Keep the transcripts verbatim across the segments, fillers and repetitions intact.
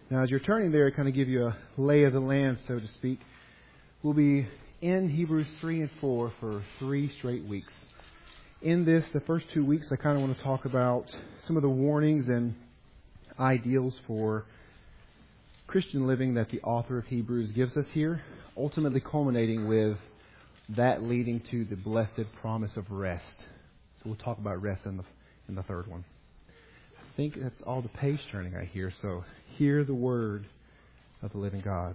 Now, as you're turning there, kind of give you a lay of the land, so to speak. We'll be in Hebrews three and four for three straight weeks. In this, the first two weeks, I kind of want to talk about some of the warnings and ideals for Christian living that the author of Hebrews gives us here, ultimately culminating with that leading to the blessed promise of rest. So we'll talk about rest in the in the third one. I think that's all the page turning I hear, so hear the word of the living God.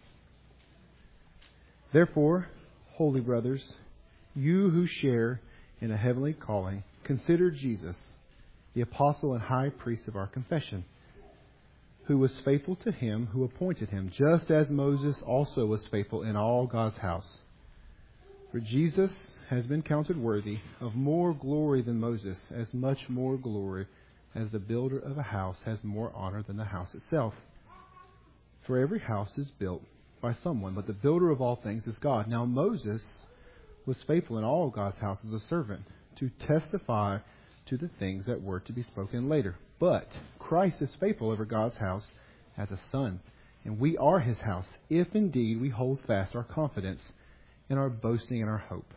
Therefore, holy brothers, you who share in a heavenly calling, consider Jesus, the apostle and high priest of our confession, who was faithful to him who appointed him, just as Moses also was faithful in all God's house. For Jesus has been counted worthy of more glory than Moses, as much more glory as the builder of a house has more honor than the house itself. For every house is built by someone, but the builder of all things is God. Now Moses was faithful in all God's house as a servant, to testify to the things that were to be spoken later. But Christ is faithful over God's house as a son, and we are his house, if indeed we hold fast our confidence and our boasting and our hope.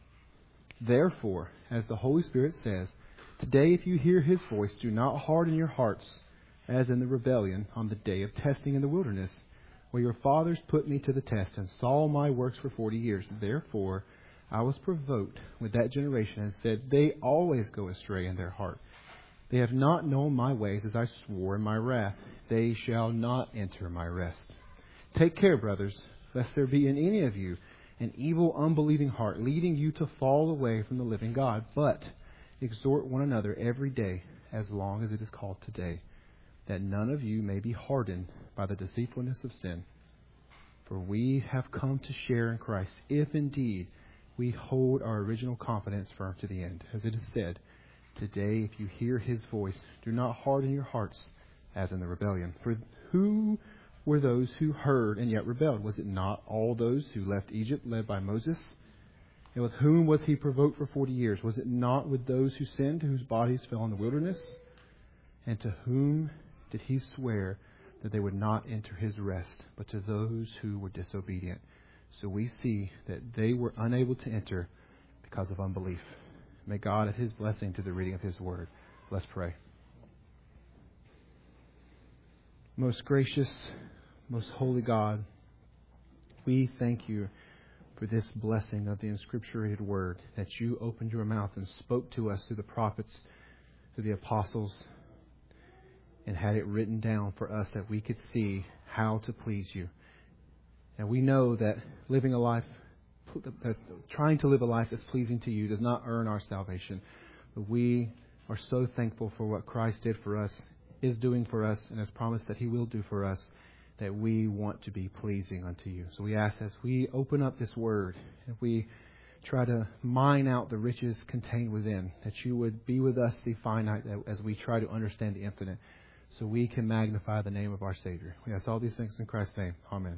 Therefore, as the Holy Spirit says, today if you hear his voice, do not harden your hearts as in the rebellion on the day of testing in the wilderness, where your fathers put me to the test and saw my works for forty years. Therefore, I was provoked with that generation and said, they always go astray in their heart. They have not known my ways, as I swore in my wrath. They shall not enter my rest. Take care, brothers, lest there be in any of you an evil, unbelieving heart, leading you to fall away from the living God. But exhort one another every day, as long as it is called today, that none of you may be hardened by the deceitfulness of sin. For we have come to share in Christ, if indeed we hold our original confidence firm to the end. As it is said, today if you hear his voice, do not harden your hearts as in the rebellion. For who were those who heard and yet rebelled? Was it not all those who left Egypt led by Moses? And with whom was he provoked for forty years? Was it not with those who sinned, whose bodies fell in the wilderness? And to whom did he swear that they would not enter his rest, but to those who were disobedient? So we see that they were unable to enter because of unbelief. May God add his blessing to the reading of his word. Let's pray. Most gracious, most holy God, we thank you for this blessing of the inscripturated word, that you opened your mouth and spoke to us through the prophets, through the apostles, and had it written down for us that we could see how to please you. And we know that living a life, that's trying to live a life that's pleasing to you does not earn our salvation. But we are so thankful for what Christ did for us, is doing for us, and has promised that he will do for us, that we want to be pleasing unto you. So we ask, as we open up this word, and we try to mine out the riches contained within, that you would be with us, the finite, as we try to understand the infinite, so we can magnify the name of our Savior. We ask all these things in Christ's name. Amen.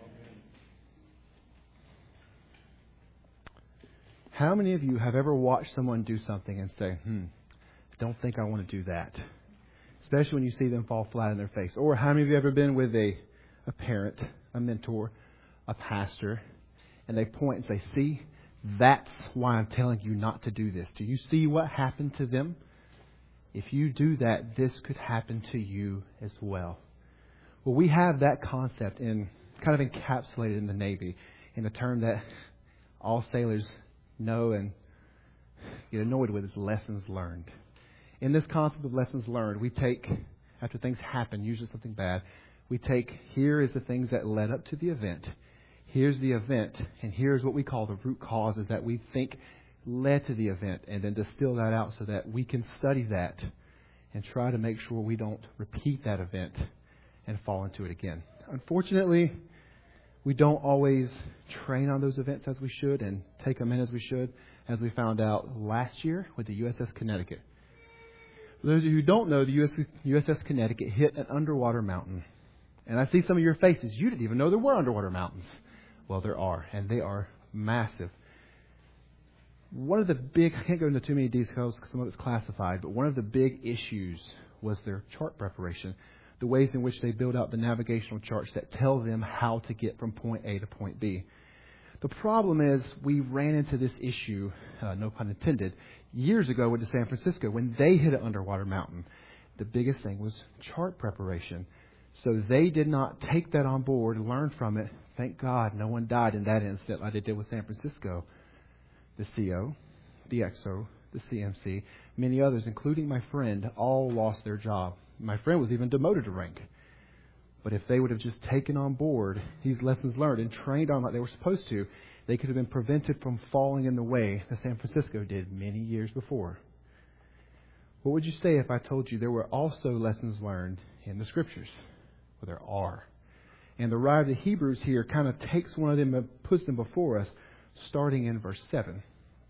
How many of you have ever watched someone do something and say, hmm, I don't think I want to do that? Especially when you see them fall flat on their face. Or how many of you have ever been with a, a parent, a mentor, a pastor, and they point and say, see, that's why I'm telling you not to do this. Do you see what happened to them? If you do that, this could happen to you as well. Well, we have that concept in kind of encapsulated in the Navy in a term that all sailors know and get annoyed with, is lessons learned. In this concept of lessons learned, we take, after things happen, usually something bad, we take, here is the things that led up to the event. Here's the event, and here's what we call the root causes that we think led to the event, and then distill that out so that we can study that and try to make sure we don't repeat that event and fall into it again. Unfortunately, we don't always train on those events as we should and take them in as we should, as we found out last year with the U S S Connecticut. For those of you who don't know, the U S U S S Connecticut hit an underwater mountain. And I see some of your faces. You didn't even know there were underwater mountains. Well, there are, and they are massive. One of the big, I can't go into too many details because some of it's classified, but one of the big issues was their chart preparation. the ways in which they build out the navigational charts that tell them how to get from point A to point B. The problem is we ran into this issue, uh, no pun intended, years ago with the San Francisco when they hit an underwater mountain. The biggest thing was chart preparation. So they did not take that on board and learn from it. Thank God no one died in that incident like they did with San Francisco. The C O, the X O, the C M C, many others, including my friend, all lost their job. My friend was even demoted to rank. But if they would have just taken on board these lessons learned and trained on like they were supposed to, they could have been prevented from falling in the way that San Francisco did many years before. What would you say if I told you there were also lessons learned in the Scriptures? Well, there are. And the writer of the Hebrews here kind of takes one of them and puts them before us, starting in verse seven.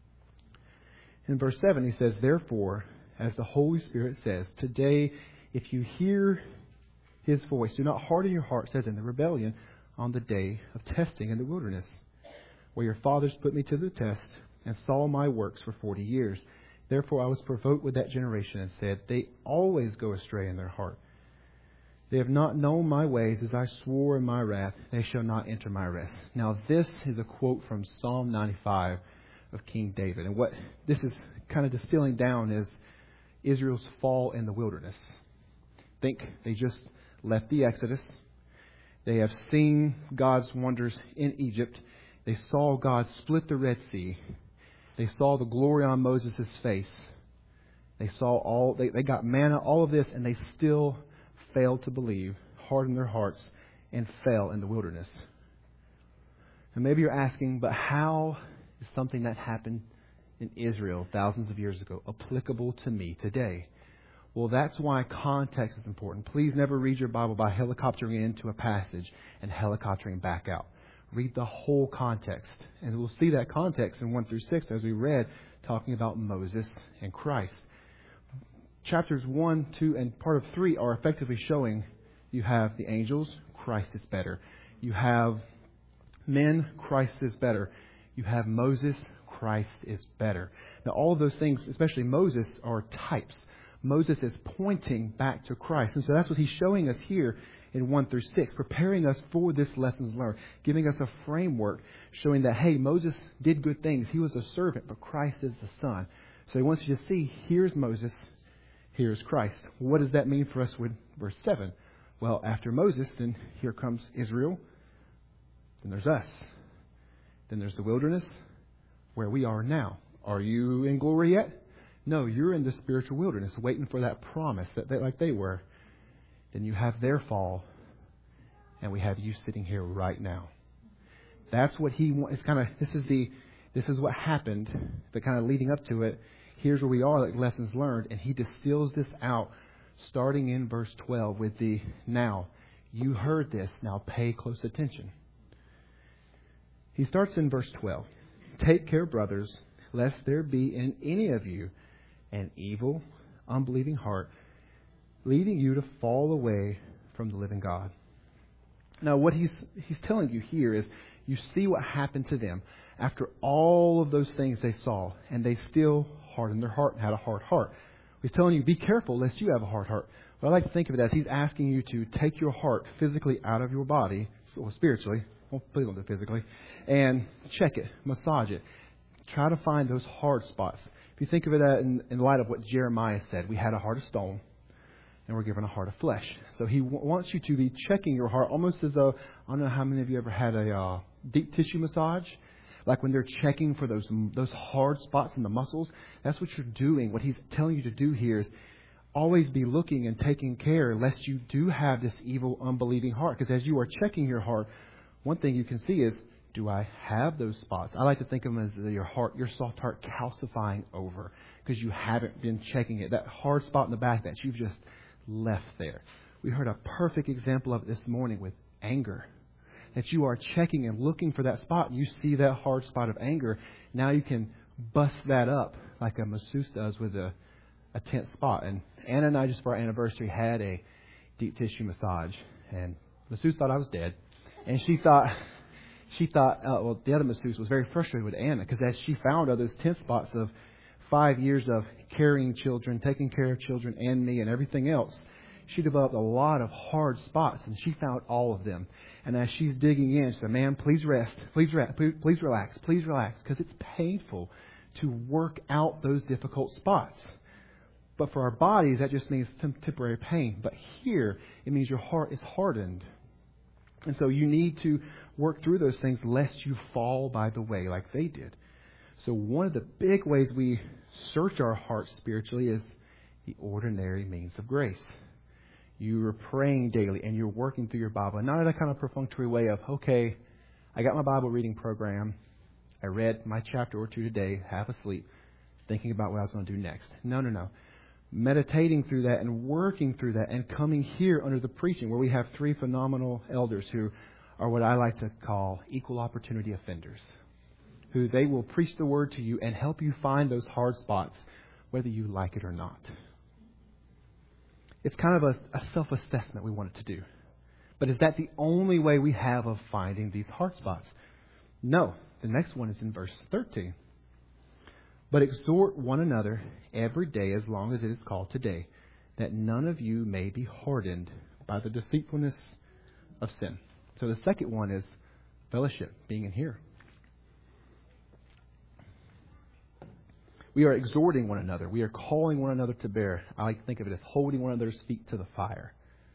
In verse seven, he says, "Therefore, as the Holy Spirit says, today, if you hear His voice, do not harden your hearts as in the rebellion on the day of testing in the wilderness, where your fathers put me to the test and saw my works for forty years. Therefore I was provoked with that generation and said, they always go astray in their heart. They have not known my ways, as I swore in my wrath, they shall not enter my rest." Now this is a quote from Psalm ninety-five of King David. And what this is kind of distilling down is Israel's fall in the wilderness. Think they just left the Exodus. They have seen God's wonders in Egypt. They saw God split the Red Sea. They saw the glory on Moses' face. They saw all, they, they got manna, all of this, and they still failed to believe, hardened their hearts, and fell in the wilderness. And maybe you're asking, but how is something that happened in Israel thousands of years ago applicable to me today? Well, that's why context is important. Please never read your Bible by helicoptering into a passage and helicoptering back out. Read the whole context. And we'll see that context in one through six as we read, talking about Moses and Christ. Chapters one, two, and part of three are effectively showing you have the angels, Christ is better. You have men, Christ is better. You have Moses, Christ is better. Now, all of those things, especially Moses, are types. Moses is pointing back to Christ. And so that's what he's showing us here in one through six, preparing us for this lessons learned, giving us a framework showing that, hey, Moses did good things. He was a servant, but Christ is the Son. So he wants you to see, here's Moses, here's Christ. What does that mean for us with verse seven? Well, after Moses, then here comes Israel. Then there's us. Then there's the wilderness, where we are now. Are you in glory yet? No, you're in the spiritual wilderness, waiting for that promise that they, like they were. Then you have their fall, and we have you sitting here right now. That's what he wants. It's kind of this is the this is what happened, but kind of leading up to it. Here's where we are, like lessons learned, and he distills this out, starting in verse twelve with the now. You heard this, now pay close attention. He starts in verse twelve. Take care, brothers, lest there be in any of you an evil, unbelieving heart, leading you to fall away from the living God. Now, what he's he's telling you here is, you see what happened to them after all of those things they saw, and they still hardened their heart and had a hard heart. He's telling you, be careful lest you have a hard heart. What I like to think of it as, he's asking you to take your heart physically out of your body, so spiritually, well, please don't do it physically, and check it, massage it. Try to find those hard spots. If you think of it in, in light of what Jeremiah said, we had a heart of stone, and we're given a heart of flesh. So he w- wants you to be checking your heart almost as though, I don't know how many of you ever had a uh, deep tissue massage. Like when they're checking for those those hard spots in the muscles. That's what you're doing. What he's telling you to do here is always be looking and taking care lest you do have this evil, unbelieving heart. Because as you are checking your heart, one thing you can see is, do I have those spots? I like to think of them as your heart, your soft heart calcifying over because you haven't been checking it. That hard spot in the back that you've just left there. We heard a perfect example of it this morning with anger. That you are checking and looking for that spot. You see that hard spot of anger. Now you can bust that up like a masseuse does with a, a tense spot. And Anna and I, just for our anniversary, had a deep tissue massage. And masseuse thought I was dead. And she thought... She thought, uh, well, the other masseuse was very frustrated with Anna because as she found all those tense spots of five years of carrying children, taking care of children and me and everything else, she developed a lot of hard spots, and she found all of them. And as she's digging in, she said, "Man, please rest, please rest, please, please relax, please relax," because it's painful to work out those difficult spots. But for our bodies, that just means some temporary pain. But here, it means your heart is hardened. And so you need to work through those things lest you fall by the way like they did. So one of the big ways we search our hearts spiritually is the ordinary means of grace. You are praying daily and you're working through your Bible. Not in a kind of perfunctory way of, okay, I got my Bible reading program. I read my chapter or two today, half asleep, thinking about what I was going to do next. No, no, no. Meditating through that and working through that and coming here under the preaching where we have three phenomenal elders who are what I like to call equal opportunity offenders, who they will preach the word to you and help you find those hard spots, whether you like it or not. It's kind of a, a self-assessment we wanted to do. But is that the only way we have of finding these hard spots? No. The next one is in verse thirteen. But exhort one another every day as long as it is called today, that none of you may be hardened by the deceitfulness of sin. So the second one is fellowship, being in here. We are exhorting one another. We are calling one another to bear. I like to think of it as holding one another's feet to the fire.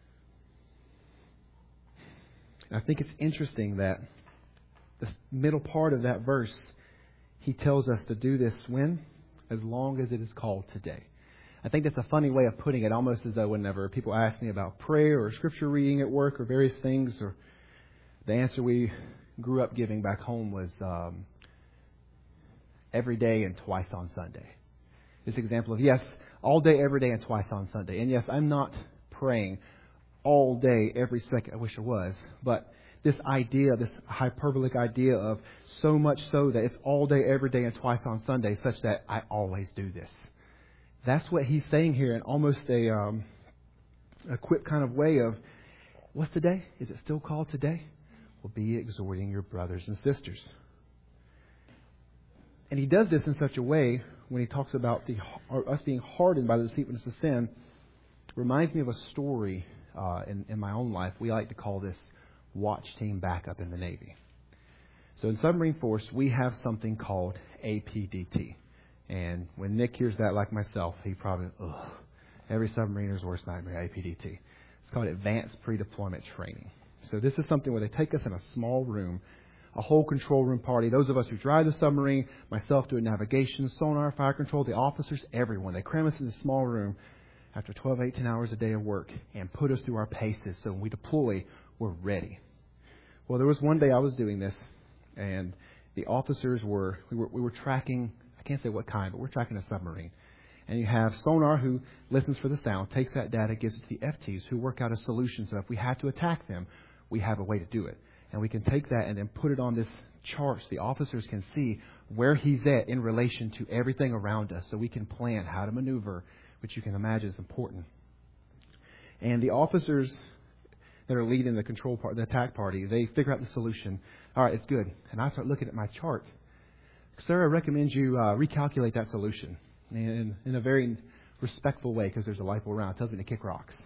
And I think it's interesting that the middle part of that verse, he tells us to do this when? As long as it is called today. I think that's a funny way of putting it, almost as though whenever people ask me about prayer or scripture reading at work or various things, or the answer we grew up giving back home was um, every day and twice on Sunday. This example of, yes, all day, every day, and twice on Sunday. And yes, I'm not praying all day, every second. I wish I was. But this idea, this hyperbolic idea of so much so that it's all day, every day, and twice on Sunday, such that I always do this. That's what he's saying here in almost a, um, a quick kind of way of, what's today? Is it still called today? Well, be exhorting your brothers and sisters. And he does this in such a way when he talks about the or us being hardened by the deceitfulness of sin. Reminds me of a story uh, in, in my own life. We like to call this watch team backup in the Navy. So in submarine force, we have something called A P D T. And when Nick hears that, like myself, he probably, ugh, every submariner's worst nightmare, A P D T. It's called Advanced Pre-Deployment Training. So this is something where they take us in a small room, a whole control room party. Those of us who drive the submarine, myself doing navigation, sonar, fire control, the officers, everyone. They cram us in this small room after twelve, eighteen hours a day of work and put us through our paces. So when we deploy, we're ready. Well, there was one day I was doing this, and the officers were, we were, we were tracking, I can't say what kind, but we're tracking a submarine. And you have sonar who listens for the sound, takes that data, gives it to the F Ts who work out a solution. So if we have to attack them, we have a way to do it. And we can take that and then put it on this chart so the officers can see where he's at in relation to everything around us. So we can plan how to maneuver, which you can imagine is important. And the officers that are leading the control part, the attack party, they figure out the solution. All right, it's good. And I start looking at my chart. Sir, I recommend you uh, recalculate that solution in, in a very respectful way because there's a lipo around. It tells me to kick rocks.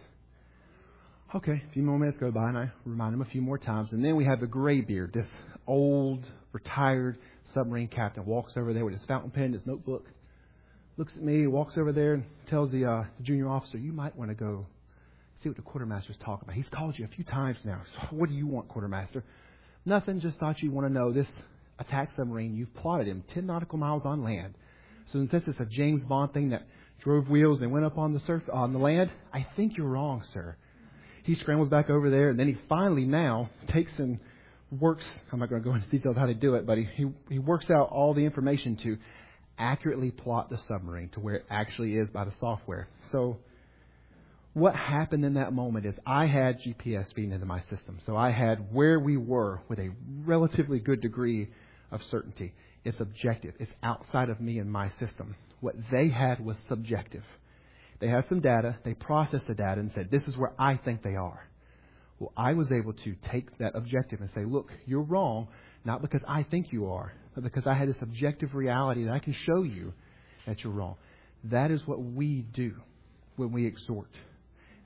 Okay, a few more minutes go by and I remind him a few more times. And then we have the gray beard, this old, retired submarine captain walks over there with his fountain pen, his notebook, looks at me, walks over there and tells the, uh, the junior officer, you might want to go see what the quartermaster's talking about. He's called you a few times now. So what do you want, quartermaster? Nothing, just thought you want to know this attack submarine. You've plotted him ten nautical miles on land. So since it's a James Bond thing that drove wheels and went up on the surf on the land, I think you're wrong, sir. He scrambles back over there, and then he finally now takes and works, I'm not going to go into details how to do it, but he, he, he works out all the information to accurately plot the submarine to where it actually is by the software. So what happened in that moment is I had G P S feeding into my system. So I had where we were with a relatively good degree of certainty. It's objective. It's outside of me and my system. What they had was subjective. They had some data. They processed the data and said, this is where I think they are. Well, I was able to take that objective and say, look, you're wrong, not because I think you are, but because I had this objective reality that I can show you that you're wrong. That is what we do when we exhort.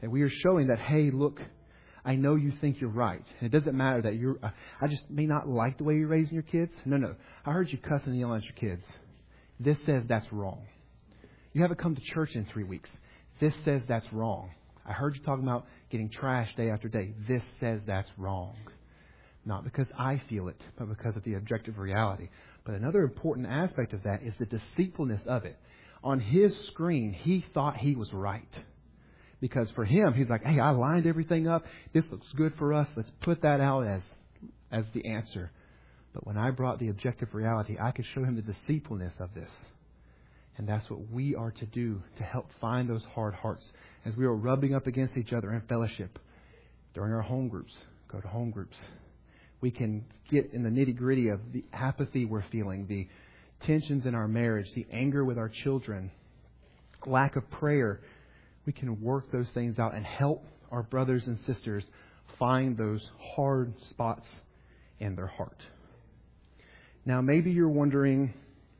That we are showing that, hey, look, I know you think you're right. And it doesn't matter that you're, uh, I just may not like the way you're raising your kids. No, no. I heard you cussing and yelling at your kids. This says that's wrong. You haven't come to church in three weeks. This says that's wrong. I heard you talking about getting trashed day after day. This says that's wrong. Not because I feel it, but because of the objective reality. But another important aspect of that is the deceitfulness of it. On his screen, he thought he was right. Because for him, he's like, hey, I lined everything up. This looks good for us. Let's put that out as, as the answer. But when I brought the objective reality, I could show him the deceitfulness of this. And that's what we are to do to help find those hard hearts as we are rubbing up against each other in fellowship. During our home groups, go to home groups. We can get in the nitty-gritty of the apathy we're feeling, the tensions in our marriage, the anger with our children, lack of prayer. We can work those things out and help our brothers and sisters find those hard spots in their heart. Now, maybe you're wondering,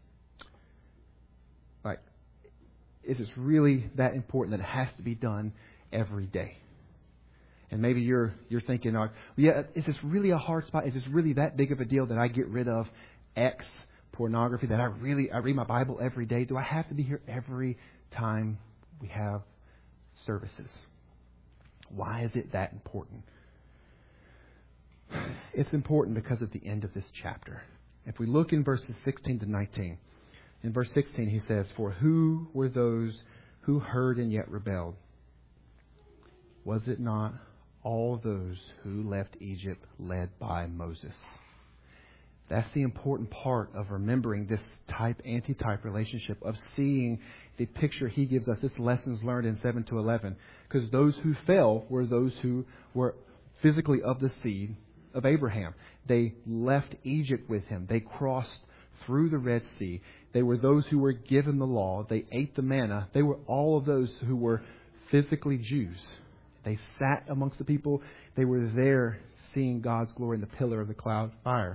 like, is this really that important that it has to be done every day? And maybe you're you're thinking, oh, yeah, is this really a hard spot? Is this really that big of a deal that I get rid of X pornography, that I really I read my Bible every day? Do I have to be here every time we have services? Why is it that important? It's important because of the end of this chapter. If we look in verses sixteen to nineteen, in verse sixteen he says, "For who were those who heard and yet rebelled? Was it not all those who left Egypt led by Moses?" That's the important part of remembering this type-antitype relationship, of seeing the picture he gives us, this lessons learned in seven to eleven. Because those who fell were those who were physically of the seed of Abraham. They left Egypt with him. They crossed through the Red Sea. They were those who were given the law. They ate the manna. They were all of those who were physically Jews. They sat amongst the people. They were there seeing God's glory in the pillar of the cloud fire.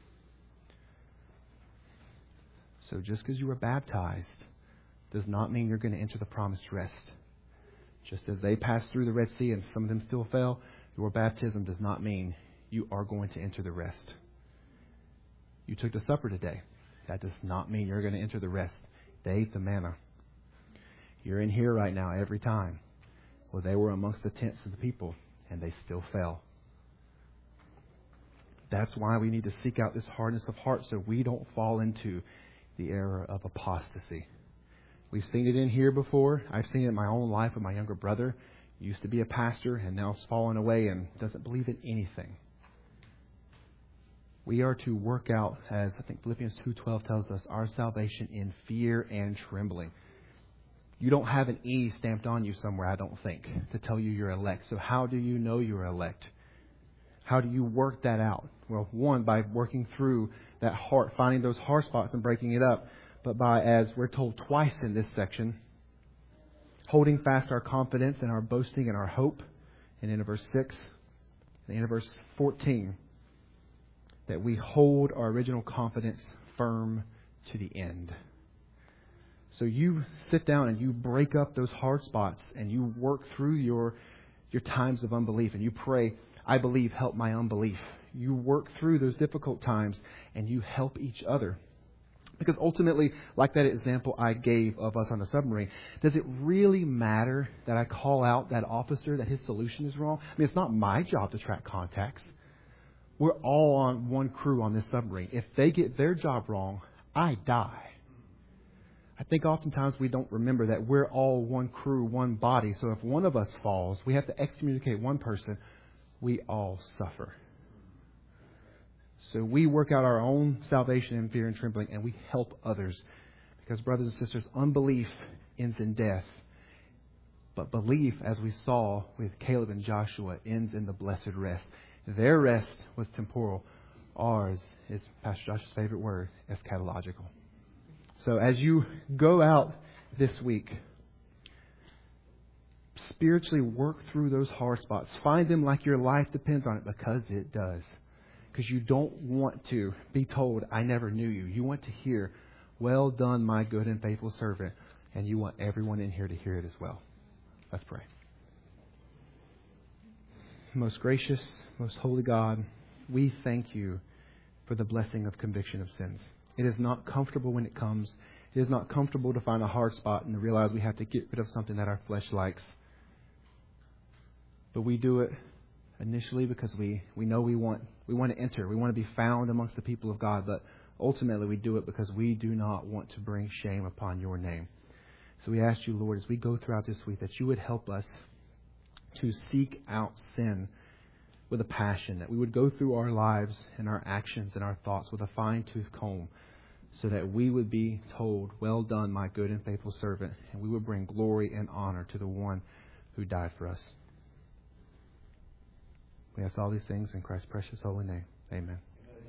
So just because you were baptized does not mean you're going to enter the promised rest. Just as they passed through the Red Sea and some of them still fell, your baptism does not mean you are going to enter the rest. You took the supper today. That does not mean you're going to enter the rest. They ate the manna. You're in here right now every time. Well, they were amongst the tents of the people, and they still fell. That's why we need to seek out this hardness of heart so we don't fall into the error of apostasy. We've seen it in here before. I've seen it in my own life with my younger brother. He used to be a pastor and now has fallen away and doesn't believe in anything. We are to work out, as I think Philippians two twelve tells us, our salvation in fear and trembling. You don't have an E stamped on you somewhere, I don't think, to tell you you're elect. So how do you know you're elect? How do you work that out? Well, one, by working through that heart, finding those hard spots and breaking it up. But by, as we're told twice in this section, holding fast our confidence and our boasting and our hope. And in verse six, and in verse fourteen, that we hold our original confidence firm to the end. So you sit down and you break up those hard spots and you work through your your times of unbelief and you pray, I believe, help my unbelief. You work through those difficult times and you help each other. Because ultimately, like that example I gave of us on the submarine, does it really matter that I call out that officer that his solution is wrong? I mean, it's not my job to track contacts. We're all on one crew on this submarine. If they get their job wrong, I die. I think oftentimes we don't remember that we're all one crew, one body. So if one of us falls, we have to excommunicate one person. We all suffer. So we work out our own salvation in fear and trembling, and we help others. Because, brothers and sisters, unbelief ends in death. But belief, as we saw with Caleb and Joshua, ends in the blessed rest. Their rest was temporal. Ours is, Pastor Josh's favorite word, eschatological. So as you go out this week, spiritually work through those hard spots. Find them like your life depends on it, because it does. Because you don't want to be told, I never knew you. You want to hear, well done, my good and faithful servant. And you want everyone in here to hear it as well. Let's pray. most gracious, most holy God, we thank you for the blessing of conviction of sins. It is not comfortable when it comes. It is not comfortable to find a hard spot and to realize we have to get rid of something that our flesh likes. But we do it initially because we, we know we want we want to enter. We want to be found amongst the people of God. But ultimately we do it because we do not want to bring shame upon your name. So we ask you, Lord, as we go throughout this week, that you would help us to seek out sin with a passion, that we would go through our lives and our actions and our thoughts with a fine-tooth comb, so that we would be told, well done, my good and faithful servant, and we would bring glory and honor to the one who died for us. We ask all these things in Christ's precious holy name. Amen.